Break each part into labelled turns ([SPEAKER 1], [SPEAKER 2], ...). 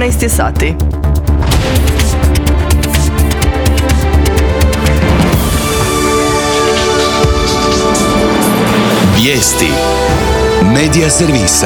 [SPEAKER 1] 13 je sati.
[SPEAKER 2] Vijesti Medija servisa.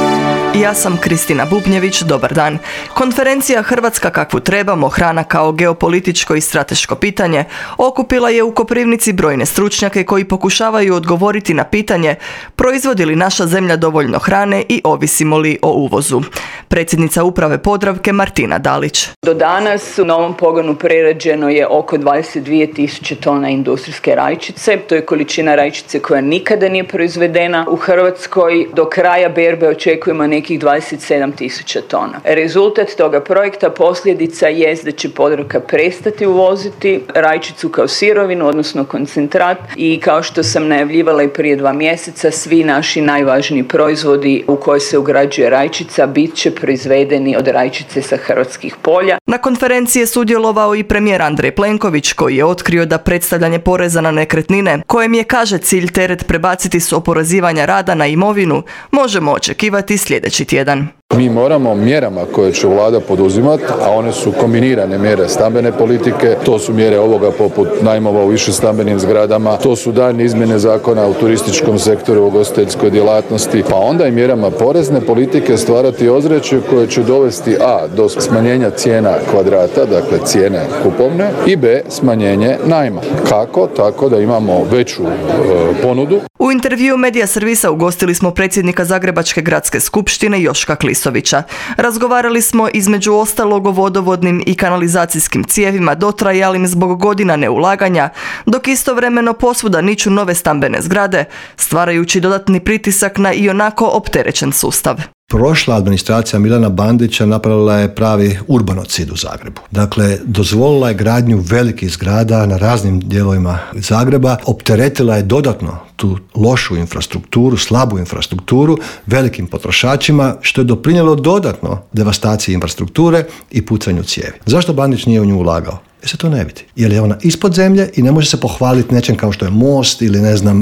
[SPEAKER 1] Ja sam Kristina Bubnjević, dobar dan. Konferencija Hrvatska kakvu trebamo, hrana kao geopolitičko i strateško pitanje, okupila je u Koprivnici brojne stručnjake koji pokušavaju odgovoriti na pitanje proizvodi li naša zemlja dovoljno hrane i ovisimo li o uvozu. Predsjednica uprave Podravke Martina Dalić.
[SPEAKER 3] Do danas u novom pogonu prerađeno je oko 22.000 tona industrijske rajčice. To je količina rajčice koja nikada nije proizvedena u Hrvatskoj. Do kraja berbe očekujemo nekih 27.000 tona. Rezultat toga projekta posljedica jest da će Podravka prestati uvoziti rajčicu kao sirovinu, odnosno koncentrat, i kao što sam najavljivala i prije 2 mjeseca, svi naši najvažniji proizvodi u koje se ugrađuje rajčica bit će proizvedeni od rajčice sa hrvatskih polja.
[SPEAKER 1] Na konferenciji je sudjelovao i premijer Andrej Plenković, koji je otkrio da predstavljanje poreza na nekretnine, kojem je, kaže, cilj teret prebaciti s oporezivanja rada na imovinu, možemo očekivati sljedeći tjedan.
[SPEAKER 4] Mi moramo mjerama koje će vlada poduzimati, a one su kombinirane mjere stambene politike, to su mjere ovoga poput najmova u višestambenim zgradama, to su daljnje izmjene zakona u turističkom sektoru, u ugostiteljskoj djelatnosti, pa onda i mjerama porezne politike stvarati ozračje koje će dovesti do smanjenja cijena kvadrata, dakle cijene kupovne, i b, smanjenje najma. Kako? Tako da imamo veću ponudu.
[SPEAKER 1] U intervjuu Medija servisa ugostili smo predsjednika Zagrebačke gradske skupštine Joška Klisovića. Razgovarali smo između ostalog o vodovodnim i kanalizacijskim cijevima dotrajalim zbog godina neulaganja, dok istovremeno posvuda niču nove stambene zgrade, stvarajući dodatni pritisak na ionako opterećen sustav.
[SPEAKER 5] Prošla administracija Milana Bandića napravila je pravi urbanocid u Zagrebu. Dakle, dozvolila je gradnju velikih zgrada na raznim dijelovima Zagreba, opteretila je dodatno tu lošu infrastrukturu, slabu infrastrukturu velikim potrošačima, što je doprinijelo dodatno devastaciji infrastrukture i pucanju cijevi. Zašto Bandić nije u nju ulagao? Jer se to ne vidi. Jer je ona ispod zemlje i ne može se pohvaliti nečem kao što je most ili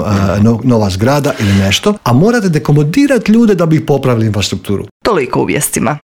[SPEAKER 5] nova zgrada ili nešto, a morate dekomodirati ljude da bi ih popravili infrastrukturu.
[SPEAKER 1] Toliko u vijestima.